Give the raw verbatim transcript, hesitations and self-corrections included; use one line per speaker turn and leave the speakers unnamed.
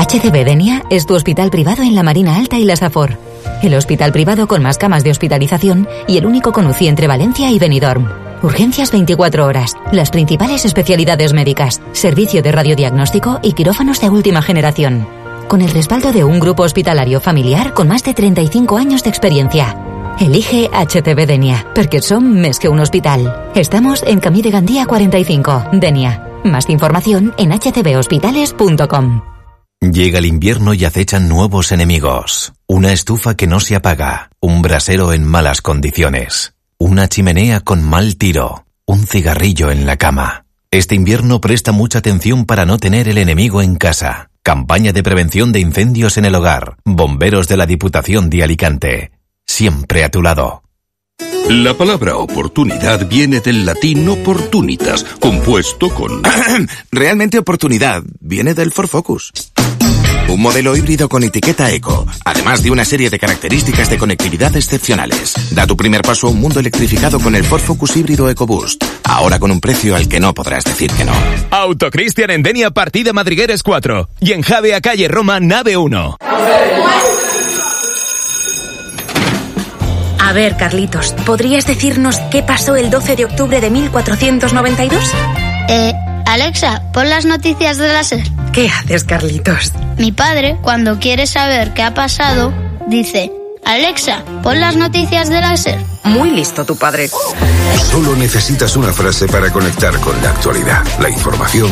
H C B Denia es tu hospital privado en la Marina Alta y la Safor. El hospital privado con más camas de hospitalización y el único con U C I entre Valencia y Benidorm. Urgencias veinticuatro horas, las principales especialidades médicas, servicio de radiodiagnóstico y quirófanos de última generación. Con el respaldo de un grupo hospitalario familiar con más de treinta y cinco años de experiencia. Elige H C B Denia, porque son más que un hospital. Estamos en Camí de Gandía cuarenta y cinco, Denia. Más información en h c b hospitales punto com.
Llega el invierno y acechan nuevos enemigos. Una estufa que no se apaga, un brasero en malas condiciones, una chimenea con mal tiro, un cigarrillo en la cama. Este invierno presta mucha atención para no tener el enemigo en casa. Campaña de prevención de incendios en el hogar. Bomberos de la Diputación de Alicante. Siempre a tu lado.
La palabra oportunidad viene del latín opportunitas, compuesto con...
Realmente oportunidad viene del Ford Focus. Un modelo híbrido con etiqueta eco, además de una serie de características de conectividad excepcionales. Da tu primer paso a un mundo electrificado con el Ford Focus híbrido EcoBoost. Ahora con un precio al que no podrás decir que no.
Autocristian en Denia, partida Madrigueres cuatro. Y en Javea, calle Roma, nave uno.
A ver, Carlitos, ¿podrías decirnos qué pasó el doce de octubre de mil cuatrocientos noventa y dos?
Eh, Alexa, pon las noticias de la SER.
¿Qué haces, Carlitos?
Mi padre, cuando quiere saber qué ha pasado, dice: Alexa, pon las noticias de la SER.
Muy listo tu padre.
Solo necesitas una frase para conectar con la actualidad, la información